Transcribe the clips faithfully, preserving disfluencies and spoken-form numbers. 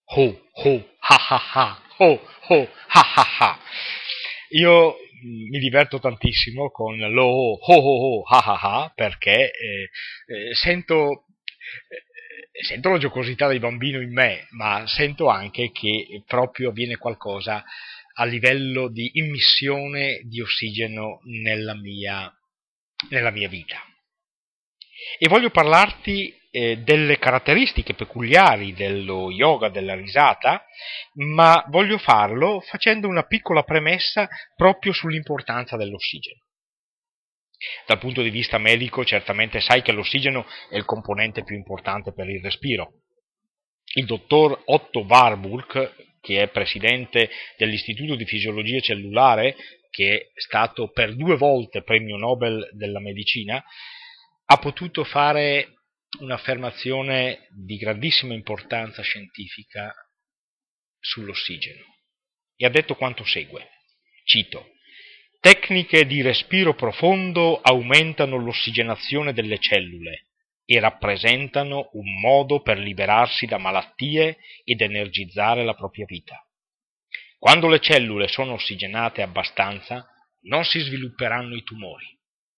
ho, ho, ha ha ha, ho, ho, ha ha ha. Io mh, mi diverto tantissimo con lo ho, ho, ho, ho, ha ha ha, perché eh, eh, sento, eh, sento la giocosità del bambino in me, ma sento anche che proprio avviene qualcosa a livello di immissione di ossigeno nella mia, nella mia vita. E voglio parlarti eh, delle caratteristiche peculiari dello yoga della risata, ma voglio farlo facendo una piccola premessa proprio sull'importanza dell'ossigeno. Dal punto di vista medico, certamente sai che l'ossigeno è il componente più importante per il respiro. Il dottor Otto Warburg, che è presidente dell'Istituto di Fisiologia Cellulare, che è stato per due volte premio Nobel della medicina, ha potuto fare un'affermazione di grandissima importanza scientifica sull'ossigeno e ha detto quanto segue, cito: tecniche di respiro profondo aumentano l'ossigenazione delle cellule e rappresentano un modo per liberarsi da malattie ed energizzare la propria vita. Quando le cellule sono ossigenate abbastanza, non si svilupperanno i tumori.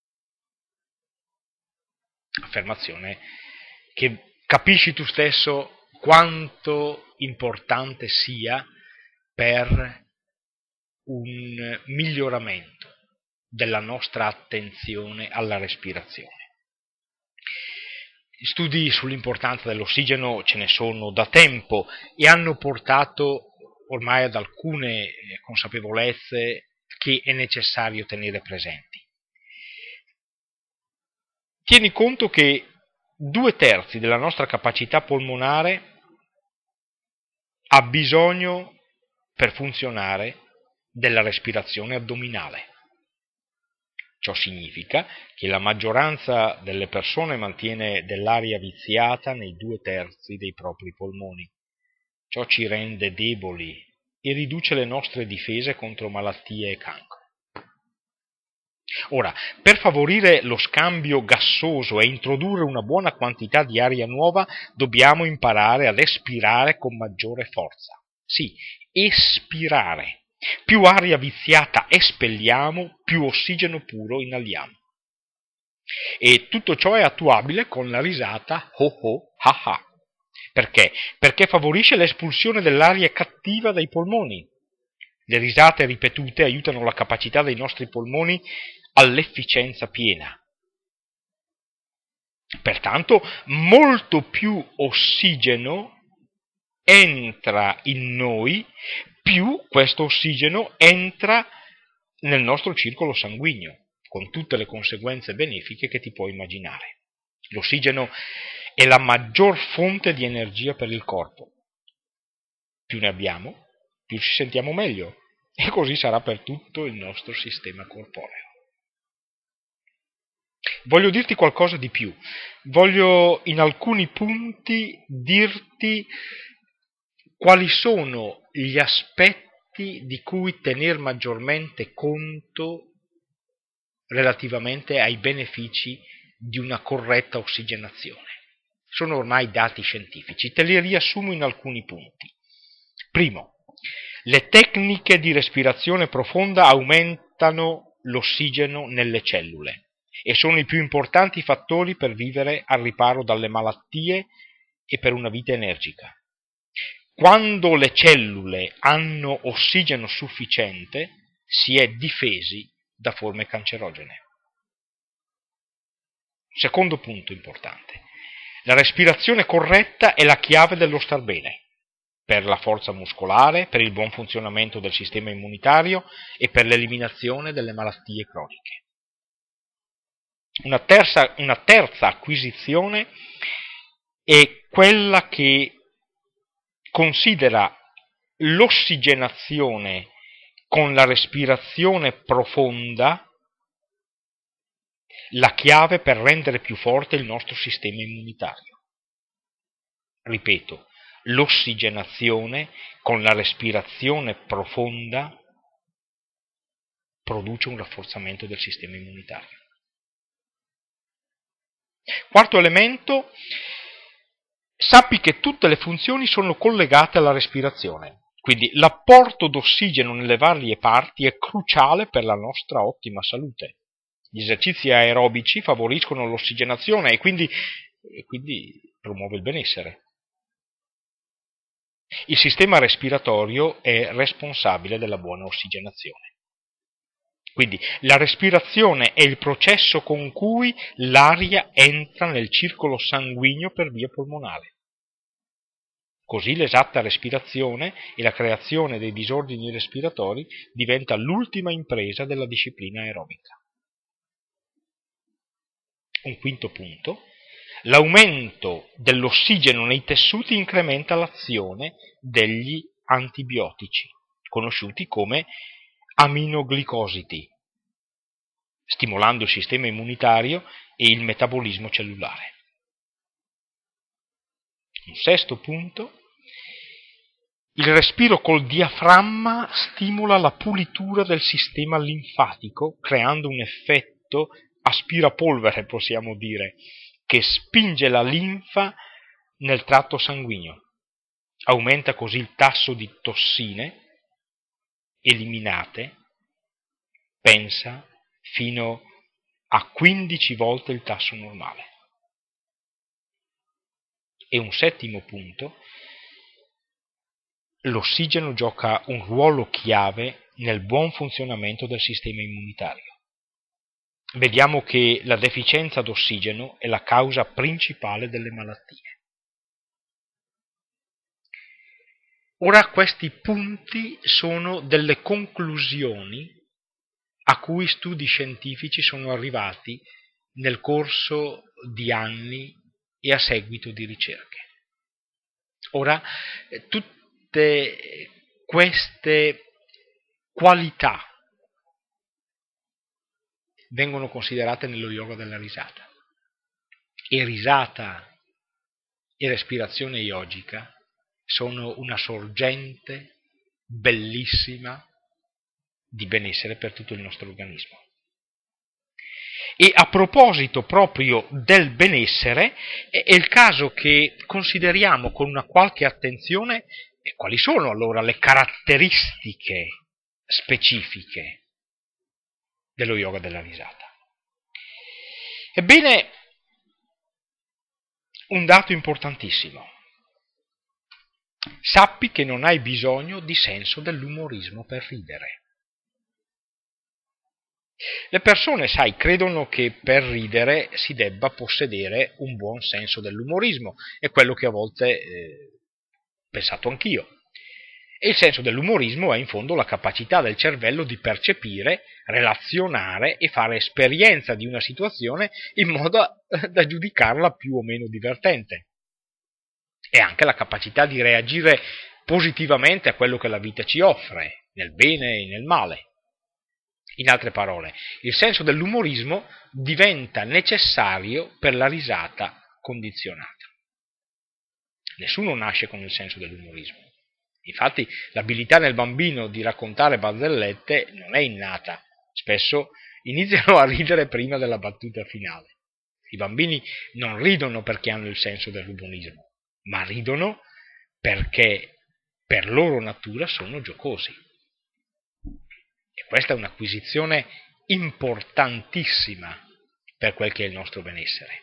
Affermazione che capisci tu stesso quanto importante sia per un miglioramento della nostra attenzione alla respirazione. Studi sull'importanza dell'ossigeno ce ne sono da tempo e hanno portato ormai ad alcune consapevolezze che è necessario tenere presenti. Tieni conto che due terzi della nostra capacità polmonare ha bisogno, per funzionare, della respirazione addominale. Ciò significa che la maggioranza delle persone mantiene dell'aria viziata nei due terzi dei propri polmoni. Ciò ci rende deboli e riduce le nostre difese contro malattie e cancro. Ora, per favorire lo scambio gassoso e introdurre una buona quantità di aria nuova, dobbiamo imparare ad espirare con maggiore forza. Sì, espirare. Più aria viziata espelliamo, più ossigeno puro inaliamo. E tutto ciò è attuabile con la risata ho ho ha ha. Perché? Perché favorisce l'espulsione dell'aria cattiva dai polmoni. Le risate ripetute aiutano la capacità dei nostri polmoni all'efficienza piena. Pertanto, molto più ossigeno entra in noi, più questo ossigeno entra nel nostro circolo sanguigno, con tutte le conseguenze benefiche che ti puoi immaginare. L'ossigeno è la maggior fonte di energia per il corpo. Più ne abbiamo, più ci sentiamo meglio, e così sarà per tutto il nostro sistema corporeo. Voglio dirti qualcosa di più. Voglio in alcuni punti dirti quali sono gli aspetti di cui tener maggiormente conto relativamente ai benefici di una corretta ossigenazione. Sono ormai dati scientifici, te li riassumo in alcuni punti. Primo, le tecniche di respirazione profonda aumentano l'ossigeno nelle cellule e sono i più importanti fattori per vivere al riparo dalle malattie e per una vita energica. Quando le cellule hanno ossigeno sufficiente, si è difesi da forme cancerogene. Secondo punto importante. La respirazione corretta è la chiave dello star bene, per la forza muscolare, per il buon funzionamento del sistema immunitario e per l'eliminazione delle malattie croniche. Una terza, una terza acquisizione è quella che considera l'ossigenazione con la respirazione profonda la chiave per rendere più forte il nostro sistema immunitario. Ripeto, l'ossigenazione con la respirazione profonda produce un rafforzamento del sistema immunitario. Quarto elemento, sappi che tutte le funzioni sono collegate alla respirazione, quindi l'apporto d'ossigeno nelle varie parti è cruciale per la nostra ottima salute. Gli esercizi aerobici favoriscono l'ossigenazione e quindi, e quindi promuove il benessere. Il sistema respiratorio è responsabile della buona ossigenazione. Quindi la respirazione è il processo con cui l'aria entra nel circolo sanguigno per via polmonare. Così l'esatta respirazione e la creazione dei disordini respiratori diventa l'ultima impresa della disciplina aerobica. Un quinto punto. L'aumento dell'ossigeno nei tessuti incrementa l'azione degli antibiotici, conosciuti come aminoglicosidi, stimolando il sistema immunitario e il metabolismo cellulare. Un sesto punto. Il respiro col diaframma stimola la pulitura del sistema linfatico, creando un effetto aspirapolvere, possiamo dire, che spinge la linfa nel tratto sanguigno. Aumenta così il tasso di tossine eliminate, pensa, fino a quindici volte il tasso normale. E un settimo punto. L'ossigeno gioca un ruolo chiave nel buon funzionamento del sistema immunitario. Vediamo che la deficienza d'ossigeno è la causa principale delle malattie. Ora questi punti sono delle conclusioni a cui studi scientifici sono arrivati nel corso di anni e a seguito di ricerche. Ora, tutte queste qualità vengono considerate nello yoga della risata. E risata e respirazione yogica sono una sorgente bellissima di benessere per tutto il nostro organismo. E a proposito proprio del benessere, è il caso che consideriamo con una qualche attenzione quali sono allora le caratteristiche specifiche dello yoga della risata. Ebbene, un dato importantissimo. Sappi che non hai bisogno di senso dell'umorismo per ridere. Le persone, sai, credono che per ridere si debba possedere un buon senso dell'umorismo, è quello che a volte eh, ho pensato anch'io. E il senso dell'umorismo è in fondo la capacità del cervello di percepire, relazionare e fare esperienza di una situazione in modo da giudicarla più o meno divertente. E anche la capacità di reagire positivamente a quello che la vita ci offre, nel bene e nel male. In altre parole, il senso dell'umorismo diventa necessario per la risata condizionata. Nessuno nasce con il senso dell'umorismo. Infatti, l'abilità nel bambino di raccontare barzellette non è innata. Spesso iniziano a ridere prima della battuta finale. I bambini non ridono perché hanno il senso dell'umorismo, ma ridono perché per loro natura sono giocosi. E questa è un'acquisizione importantissima per quel che è il nostro benessere.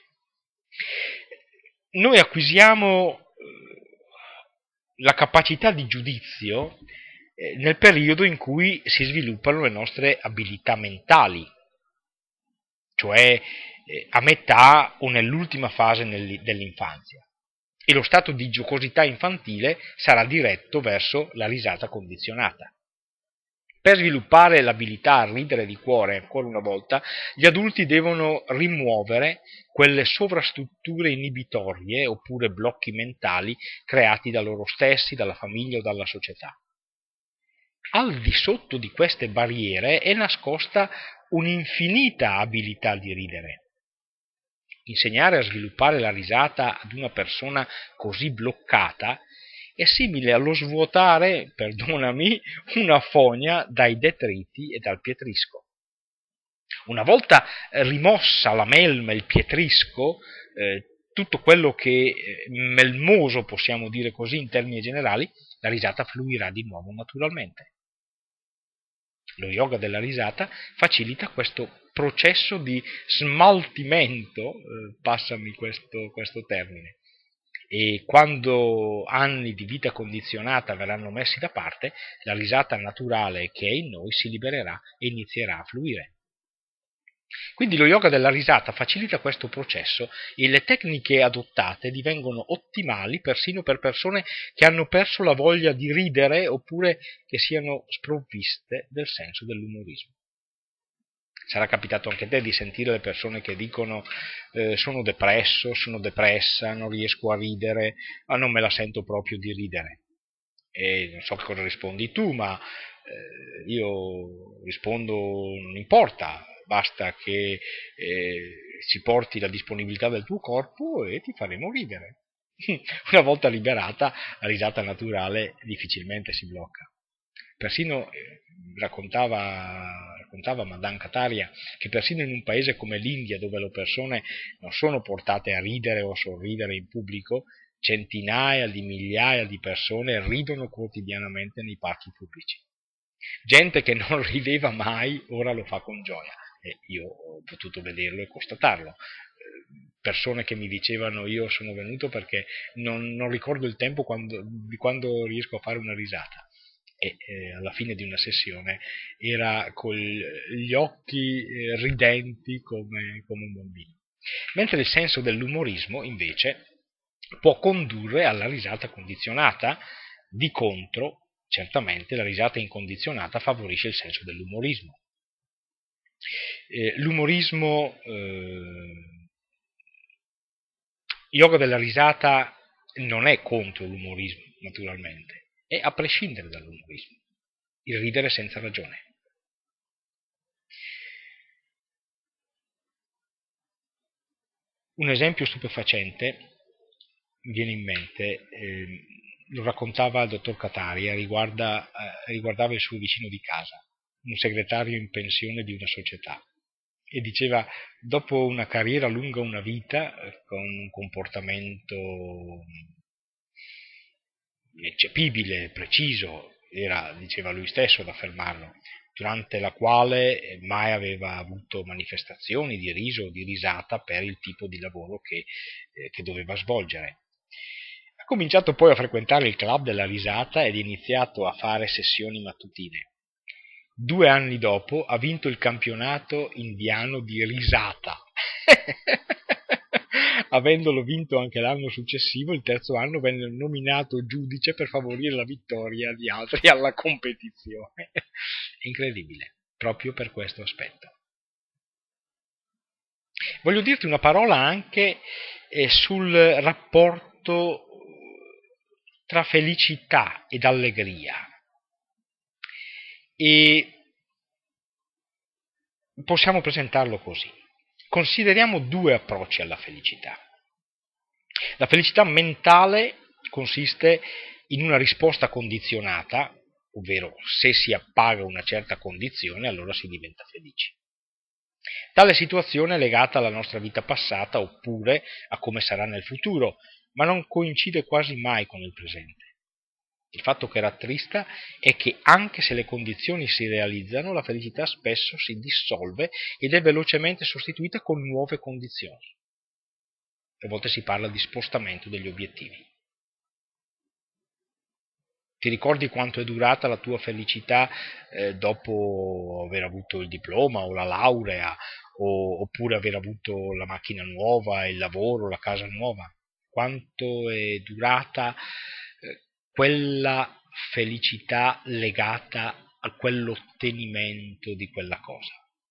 Noi acquisiamo la capacità di giudizio nel periodo in cui si sviluppano le nostre abilità mentali, cioè a metà o nell'ultima fase dell'infanzia. E lo stato di giocosità infantile sarà diretto verso la risata condizionata. Per sviluppare l'abilità a ridere di cuore, ancora una volta, gli adulti devono rimuovere quelle sovrastrutture inibitorie oppure blocchi mentali creati da loro stessi, dalla famiglia o dalla società. Al di sotto di queste barriere è nascosta un'infinita abilità di ridere. Insegnare a sviluppare la risata ad una persona così bloccata è simile allo svuotare, perdonami, una fogna dai detriti e dal pietrisco. Una volta rimossa la melma e il pietrisco, eh, tutto quello che eh, melmoso, possiamo dire così in termini generali, la risata fluirà di nuovo naturalmente. Lo yoga della risata facilita questo processo di smaltimento, eh, passami questo, questo termine, e quando anni di vita condizionata verranno messi da parte, la risata naturale che è in noi si libererà e inizierà a fluire. Quindi lo yoga della risata facilita questo processo e le tecniche adottate divengono ottimali persino per persone che hanno perso la voglia di ridere oppure che siano sprovviste del senso dell'umorismo. Sarà capitato anche a te di sentire le persone che dicono eh, sono depresso, sono depressa, non riesco a ridere, ma non me la sento proprio di ridere. E non so che cosa rispondi tu, ma eh, io rispondo non importa, basta che eh, ci porti la disponibilità del tuo corpo e ti faremo ridere. Una volta liberata, la risata naturale difficilmente si blocca. Persino eh, raccontava, raccontava Madame Kataria che persino in un paese come l'India, dove le persone non sono portate a ridere o a sorridere in pubblico, centinaia di migliaia di persone ridono quotidianamente nei parchi pubblici. Gente che non rideva mai ora lo fa con gioia, e io ho potuto vederlo e constatarlo. Persone che mi dicevano io sono venuto perché non, non ricordo il tempo quando, di quando riesco a fare una risata, e eh, alla fine di una sessione era con gli occhi eh, ridenti come, come un bambino. Mentre il senso dell'umorismo invece può condurre alla risata condizionata. Di contro, certamente la risata incondizionata favorisce il senso dell'umorismo. Eh, l'umorismo, eh, yoga della risata non è contro l'umorismo, naturalmente, è a prescindere dall'umorismo, il ridere senza ragione. Un esempio stupefacente mi viene in mente, eh, lo raccontava il dottor Kataria, riguarda, eh, riguardava il suo vicino di casa, un segretario in pensione di una società, e diceva, dopo una carriera lunga una vita, eh, con un comportamento ineccepibile, preciso, era, diceva lui stesso ad affermarlo, durante la quale mai aveva avuto manifestazioni di riso o di risata per il tipo di lavoro che, eh, che doveva svolgere. Ha cominciato poi a frequentare il club della risata ed ha iniziato a fare sessioni mattutine. Due anni dopo ha vinto il campionato indiano di risata. Avendolo vinto anche l'anno successivo, il terzo anno venne nominato giudice per favorire la vittoria di altri alla competizione. Incredibile, proprio per questo aspetto. Voglio dirti una parola anche eh, sul rapporto tra felicità ed allegria. E possiamo presentarlo così. Consideriamo due approcci alla felicità. La felicità mentale consiste in una risposta condizionata, ovvero se si appaga una certa condizione allora si diventa felici. Tale situazione è legata alla nostra vita passata oppure a come sarà nel futuro, ma non coincide quasi mai con il presente. Il fatto che rattrista è che anche se le condizioni si realizzano, la felicità spesso si dissolve ed è velocemente sostituita con nuove condizioni. A volte si parla di spostamento degli obiettivi. Ti ricordi quanto è durata la tua felicità eh, dopo aver avuto il diploma o la laurea, o, oppure aver avuto la macchina nuova, il lavoro, la casa nuova? Quanto è durata eh, quella felicità legata a quell'ottenimento di quella cosa?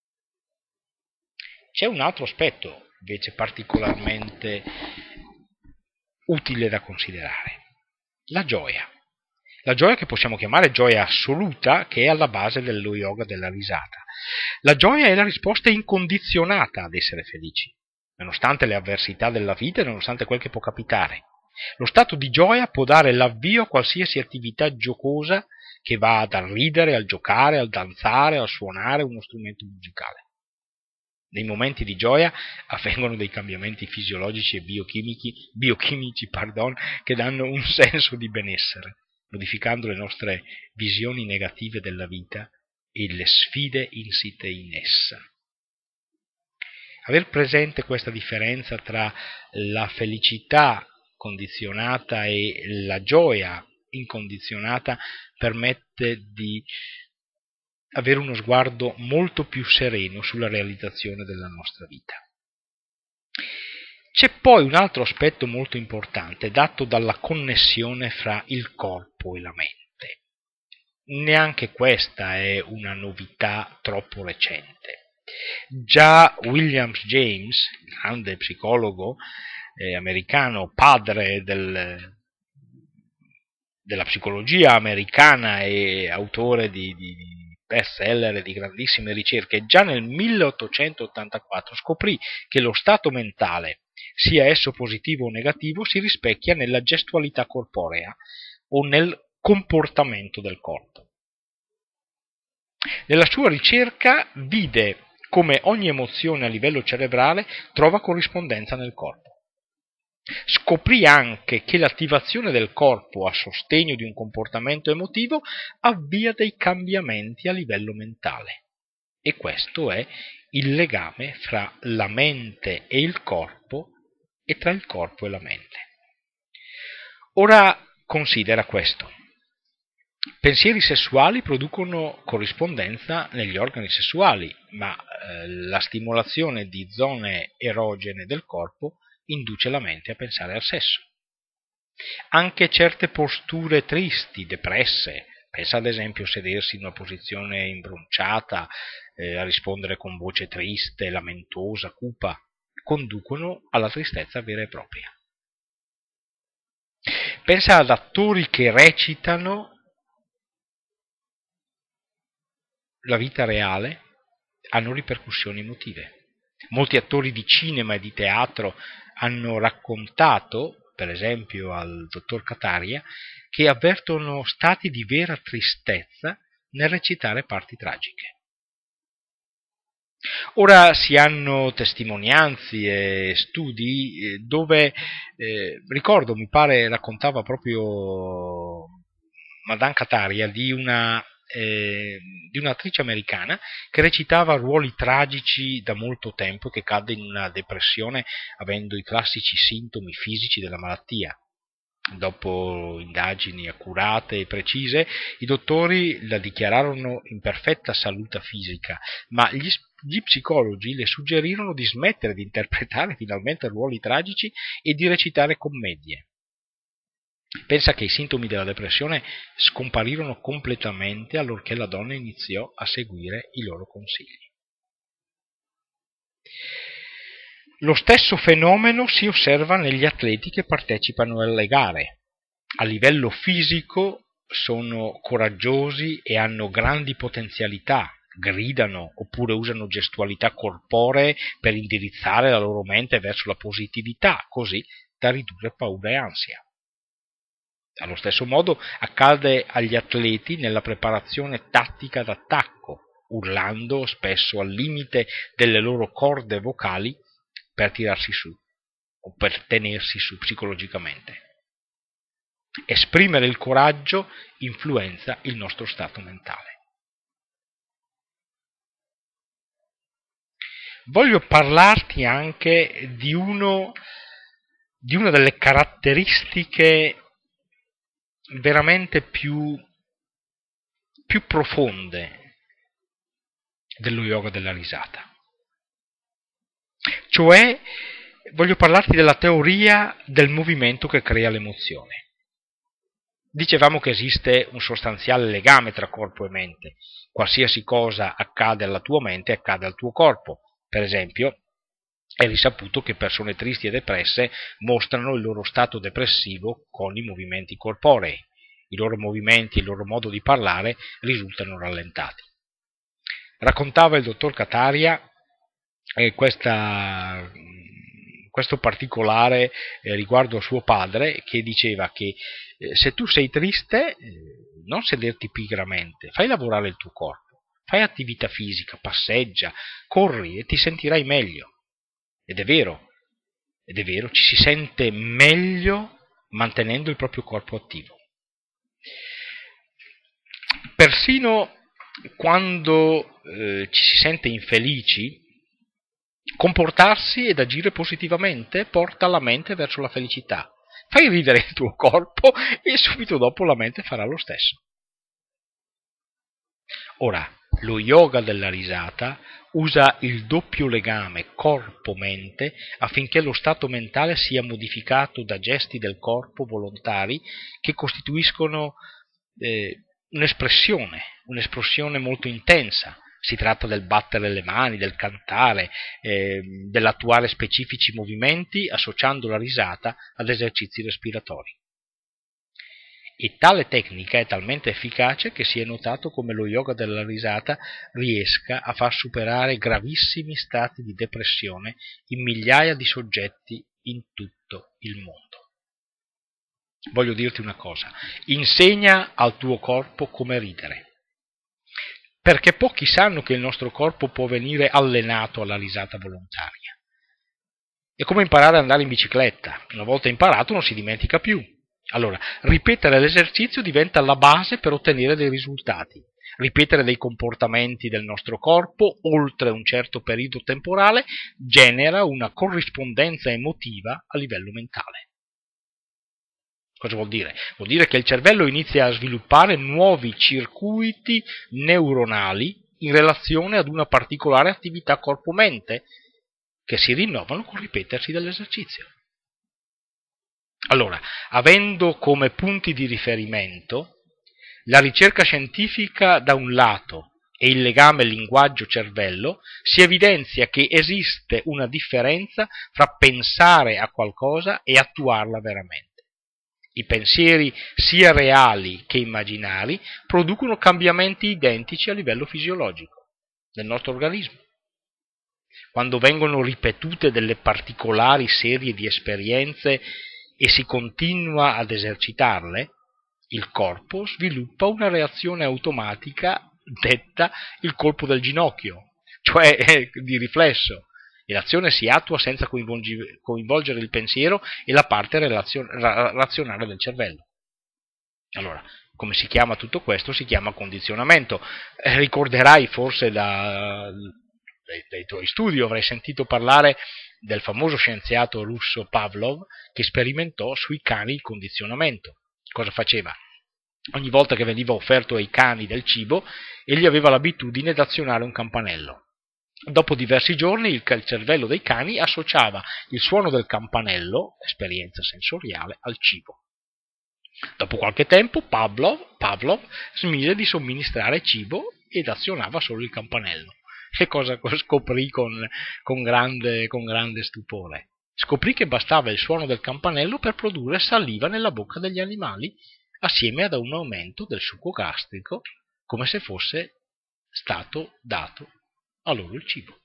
C'è un altro aspetto invece particolarmente utile da considerare: la gioia. La gioia che possiamo chiamare gioia assoluta, che è alla base dello yoga della risata. La gioia è la risposta incondizionata ad essere felici, nonostante le avversità della vita e nonostante quel che può capitare. Lo stato di gioia può dare l'avvio a qualsiasi attività giocosa che va dal ridere, al giocare, al danzare, al suonare uno strumento musicale. Nei momenti di gioia avvengono dei cambiamenti fisiologici e biochimici, biochimici pardon, che danno un senso di benessere, modificando le nostre visioni negative della vita e le sfide insite in essa. Aver presente questa differenza tra la felicità condizionata e la gioia incondizionata permette di avere uno sguardo molto più sereno sulla realizzazione della nostra vita. C'è poi un altro aspetto molto importante dato dalla connessione fra il corpo e la mente. Neanche questa è una novità troppo recente. Già William James, grande psicologo eh, americano, padre del, della psicologia americana e autore di, di, di bestseller e di grandissime ricerche, già nel milleottocentottantaquattro scoprì che lo stato mentale, sia esso positivo o negativo, si rispecchia nella gestualità corporea o nel comportamento del corpo. Nella sua ricerca vide come ogni emozione a livello cerebrale trova corrispondenza nel corpo. Scoprì anche che l'attivazione del corpo a sostegno di un comportamento emotivo avvia dei cambiamenti a livello mentale. E questo è il legame fra la mente e il corpo e tra il corpo e la mente. Ora considera questo. Pensieri sessuali producono corrispondenza negli organi sessuali, ma eh, la stimolazione di zone erogene del corpo induce la mente a pensare al sesso. Anche certe posture tristi, depresse, pensa ad esempio a sedersi in una posizione imbronciata, eh, a rispondere con voce triste, lamentosa, cupa, conducono alla tristezza vera e propria. Pensa ad attori che recitano la vita reale, hanno ripercussioni emotive. Molti attori di cinema e di teatro hanno raccontato, per esempio al dottor Cataria, che avvertono stati di vera tristezza nel recitare parti tragiche. Ora si hanno testimonianze e studi dove, eh, ricordo, mi pare raccontava proprio Madame Cataria di una Eh, di un'attrice americana che recitava ruoli tragici da molto tempo e che cadde in una depressione avendo i classici sintomi fisici della malattia. Dopo indagini accurate e precise, i dottori la dichiararono in perfetta salute fisica, ma gli, gli psicologi le suggerirono di smettere di interpretare finalmente ruoli tragici e di recitare commedie. Pensa che i sintomi della depressione scomparirono completamente allorché la donna iniziò a seguire i loro consigli. Lo stesso fenomeno si osserva negli atleti che partecipano alle gare. A livello fisico sono coraggiosi e hanno grandi potenzialità, gridano oppure usano gestualità corporee per indirizzare la loro mente verso la positività, così da ridurre paura e ansia. Allo stesso modo accade agli atleti nella preparazione tattica d'attacco, urlando spesso al limite delle loro corde vocali per tirarsi su o per tenersi su psicologicamente. Esprimere il coraggio influenza il nostro stato mentale. Voglio parlarti anche di, uno, di una delle caratteristiche veramente più, più profonde dello yoga della risata. Cioè, voglio parlarti della teoria del movimento che crea l'emozione. Dicevamo che esiste un sostanziale legame tra corpo e mente. Qualsiasi cosa accade alla tua mente accade al tuo corpo. Per esempio, è risaputo che persone tristi e depresse mostrano il loro stato depressivo con i movimenti corporei. I loro movimenti e il loro modo di parlare risultano rallentati. Raccontava il dottor Cataria eh, questa, questo particolare eh, riguardo a suo padre, che diceva che eh, se tu sei triste, eh, non sederti pigramente, fai lavorare il tuo corpo. Fai attività fisica, passeggia, corri e ti sentirai meglio. Ed è vero, ed è vero, ci si sente meglio mantenendo il proprio corpo attivo. Persino quando eh, ci si sente infelici, comportarsi ed agire positivamente porta la mente verso la felicità. Fai ridere il tuo corpo e subito dopo la mente farà lo stesso. Ora, lo yoga della risata usa il doppio legame corpo-mente affinché lo stato mentale sia modificato da gesti del corpo volontari che costituiscono eh, un'espressione, un'espressione molto intensa. Si tratta del battere le mani, del cantare, eh, dell'attuare specifici movimenti associando la risata ad esercizi respiratori. E tale tecnica è talmente efficace che si è notato come lo yoga della risata riesca a far superare gravissimi stati di depressione in migliaia di soggetti in tutto il mondo. Voglio dirti una cosa, insegna al tuo corpo come ridere, perché pochi sanno che il nostro corpo può venire allenato alla risata volontaria. È come imparare ad andare in bicicletta, una volta imparato non si dimentica più. Allora, ripetere l'esercizio diventa la base per ottenere dei risultati. Ripetere dei comportamenti del nostro corpo oltre un certo periodo temporale genera una corrispondenza emotiva a livello mentale. Cosa vuol dire? Vuol dire che il cervello inizia a sviluppare nuovi circuiti neuronali in relazione ad una particolare attività corpo-mente che si rinnovano col ripetersi dell'esercizio. Allora, avendo come punti di riferimento la ricerca scientifica da un lato e il legame linguaggio-cervello, si evidenzia che esiste una differenza fra pensare a qualcosa e attuarla veramente. I pensieri, sia reali che immaginari, producono cambiamenti identici a livello fisiologico del nostro organismo. Quando vengono ripetute delle particolari serie di esperienze e si continua ad esercitarle, il corpo sviluppa una reazione automatica detta il colpo del ginocchio, cioè eh, di riflesso, e l'azione si attua senza coinvolgere il pensiero e la parte relazio- ra- razionale del cervello. Allora, come si chiama tutto questo? Si chiama condizionamento. Eh, ricorderai forse da, dai, dai tuoi studi, avrai sentito parlare del famoso scienziato russo Pavlov che sperimentò sui cani il condizionamento. Cosa faceva? Ogni volta che veniva offerto ai cani del cibo, egli aveva l'abitudine di azionare un campanello. Dopo diversi giorni il cervello dei cani associava il suono del campanello, esperienza sensoriale, al cibo. Dopo qualche tempo Pavlov, Pavlov smise di somministrare cibo ed azionava solo il campanello. Che cosa scoprì con, con, grande, con grande stupore? Scoprì che bastava il suono del campanello per produrre saliva nella bocca degli animali, assieme ad un aumento del succo gastrico, come se fosse stato dato a loro il cibo.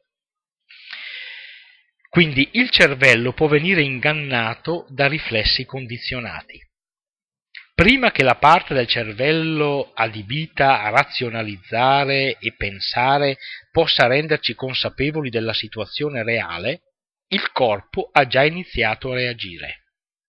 Quindi il cervello può venire ingannato da riflessi condizionati. Prima che la parte del cervello adibita a razionalizzare e pensare possa renderci consapevoli della situazione reale, il corpo ha già iniziato a reagire.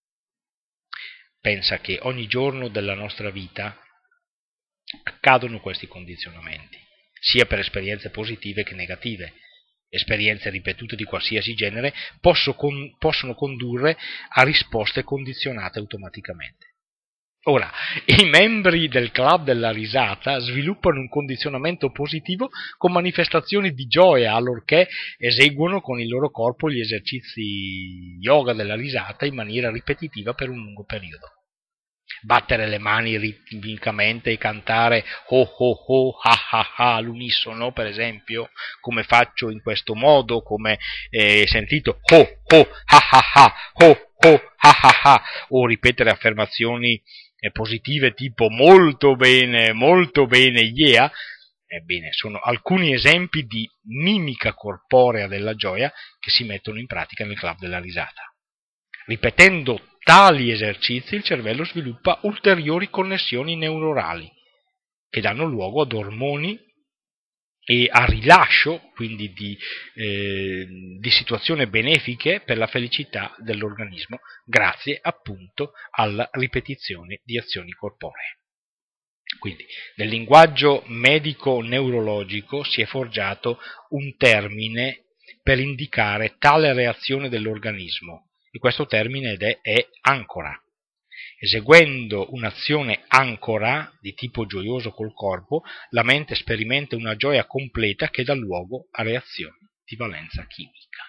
Pensa che ogni giorno della nostra vita accadono questi condizionamenti, sia per esperienze positive che negative. Esperienze ripetute di qualsiasi genere possono condurre a risposte condizionate automaticamente. Ora, i membri del club della risata sviluppano un condizionamento positivo con manifestazioni di gioia allorché eseguono con il loro corpo gli esercizi yoga della risata in maniera ripetitiva per un lungo periodo. Battere le mani ritmicamente e cantare ho ho ho ha ha ha all'unisono, per esempio, come faccio in questo modo, come eh, sentito ho ho ha ha ha ho ho ha ha ha, o ripetere affermazioni positive tipo molto bene, molto bene, yeah, ebbene, sono alcuni esempi di mimica corporea della gioia che si mettono in pratica nel club della risata. Ripetendo tali esercizi il cervello sviluppa ulteriori connessioni neuronali che danno luogo ad ormoni e a rilascio, quindi di, eh, di situazioni benefiche per la felicità dell'organismo, grazie appunto alla ripetizione di azioni corporee. Quindi nel linguaggio medico-neurologico si è forgiato un termine per indicare tale reazione dell'organismo, e questo termine è, è ancora. Eseguendo un'azione ancora di tipo gioioso col corpo, la mente sperimenta una gioia completa che dà luogo a reazioni di valenza chimica.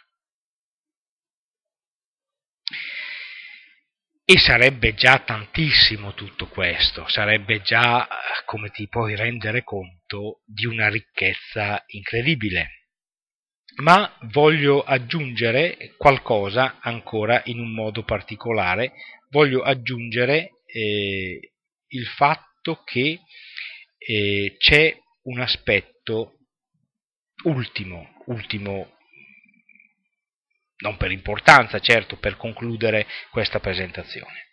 E sarebbe già tantissimo tutto questo, sarebbe già, come ti puoi rendere conto, di una ricchezza incredibile. Ma voglio aggiungere qualcosa ancora in un modo particolare, voglio aggiungere eh, il fatto che eh, c'è un aspetto ultimo, ultimo, non per importanza, certo, per concludere questa presentazione.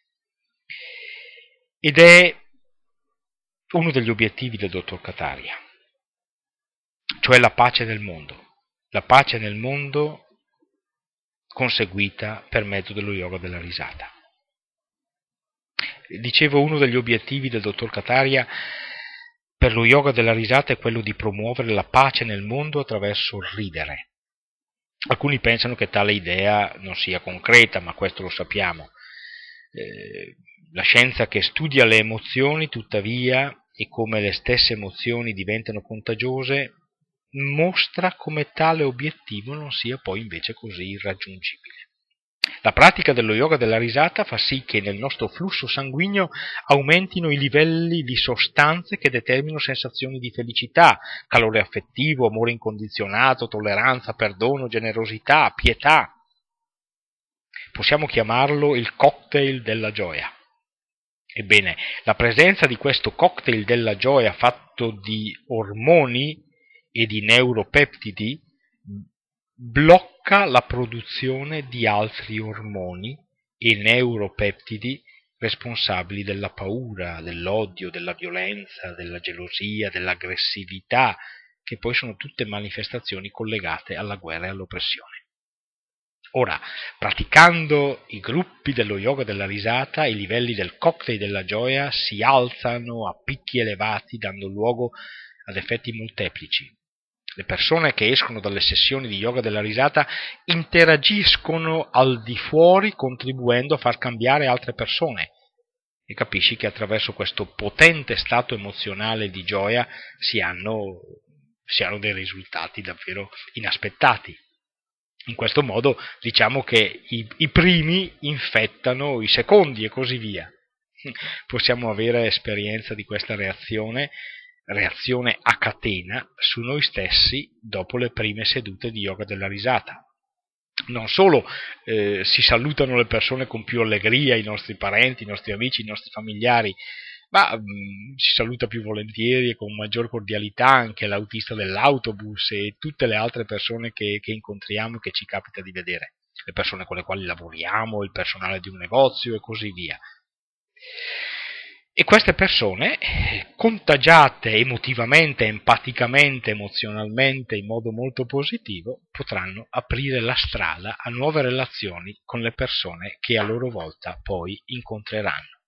Ed è uno degli obiettivi del dottor Kataria, cioè la pace nel mondo. La pace nel mondo conseguita per mezzo dello yoga della risata. Dicevo, uno degli obiettivi del dottor Kataria per lo yoga della risata è quello di promuovere la pace nel mondo attraverso il ridere. Alcuni pensano che tale idea non sia concreta, ma questo lo sappiamo. Eh, la scienza che studia le emozioni, tuttavia, e come le stesse emozioni diventano contagiose, mostra come tale obiettivo non sia poi invece così irraggiungibile. La pratica dello yoga della risata fa sì che nel nostro flusso sanguigno aumentino i livelli di sostanze che determinano sensazioni di felicità, calore affettivo, amore incondizionato, tolleranza, perdono, generosità, pietà. Possiamo chiamarlo il cocktail della gioia. Ebbene, la presenza di questo cocktail della gioia fatto di ormoni e di neuropeptidi blocca la produzione di altri ormoni e neuropeptidi responsabili della paura, dell'odio, della violenza, della gelosia, dell'aggressività, che poi sono tutte manifestazioni collegate alla guerra e all'oppressione. Ora, praticando i gruppi dello yoga della risata, i livelli del cocktail della gioia si alzano a picchi elevati, dando luogo ad effetti molteplici. Le persone che escono dalle sessioni di yoga della risata interagiscono al di fuori, contribuendo a far cambiare altre persone, e capisci che attraverso questo potente stato emozionale di gioia si hanno, si hanno dei risultati davvero inaspettati. In questo modo diciamo che i, i primi infettano i secondi e così via. Possiamo avere esperienza di questa reazione, reazione a catena su noi stessi dopo le prime sedute di yoga della risata. Non solo eh, si salutano le persone con più allegria, i nostri parenti, i nostri amici, i nostri familiari, ma mh, si saluta più volentieri e con maggior cordialità anche l'autista dell'autobus e tutte le altre persone che, che incontriamo e che ci capita di vedere, le persone con le quali lavoriamo, il personale di un negozio e così via. E queste persone, contagiate emotivamente, empaticamente, emozionalmente, in modo molto positivo, potranno aprire la strada a nuove relazioni con le persone che a loro volta poi incontreranno.